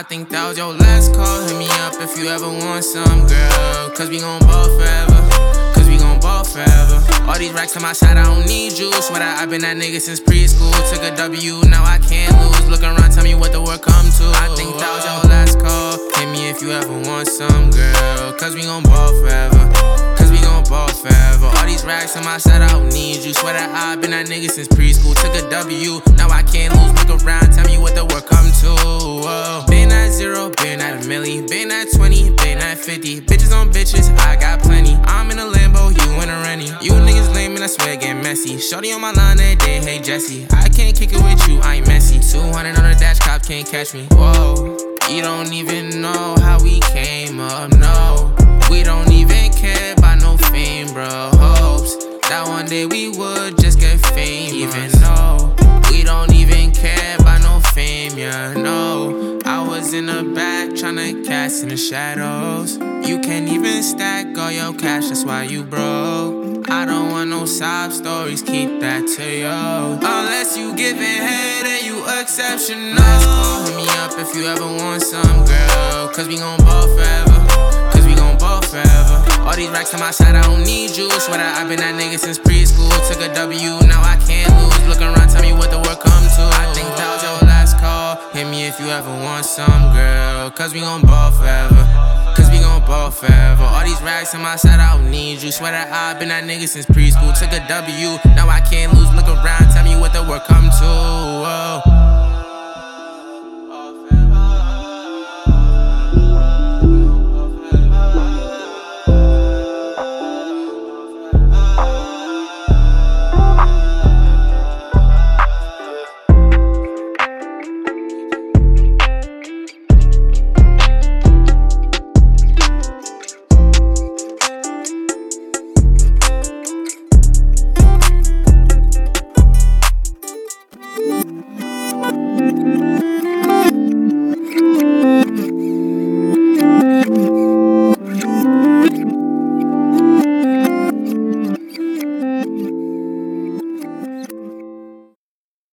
I think that was your last call. Hit me up if you ever want some, girl. Cause we gon' ball forever. Cause we gon' ball forever. All these racks on my side, I don't need you. Swear that I've been that nigga since preschool. Took a W, now I can't lose. Look around, tell me what the work come to. I think that was your last call. Hit me if you ever want some, girl. Cause we gon' ball forever. Cause we gon' ball forever. All these racks on my side, I don't need you. Swear that I've been that nigga since preschool. Took a W, now I can't lose. Look around, tell me what the work come to. Been at 0, been at a milli, been at 20, been at 50. Bitches on bitches, I got plenty. I'm in a Lambo, you in a Rennie. You niggas lame and I swear get messy. Shorty on my line every day, hey Jesse. I can't kick it with you, I ain't messy. 200 on the dash, cop can't catch me. Whoa, you don't even know how we came up, no. We don't even care about no fame, bro. Hopes that one day we would just get famous. Even though we don't even care about no fame, yeah, no. I was in the back tryna cast in the shadows. You can't even stack all your cash, that's why you broke. I don't want no sob stories, keep that to you. Unless you giving head and you exceptional. Last call, hit me up if you ever want some, girl. Cause we gon' ball forever. Cause we gon' ball forever. All these racks on my side, I don't need you. Swear that I've been that nigga since preschool. Took a W, now I can't lose. Look around, tell me what the work come to. I think that was your last call. Hit me if you ever want some, girl. Cause we gon' ball forever. Cause we gon' ball forever. All these racks on my side, I don't need you. Swear that I've been that nigga since preschool. Took a W, now I can't lose. Look around, tell me what the work come to.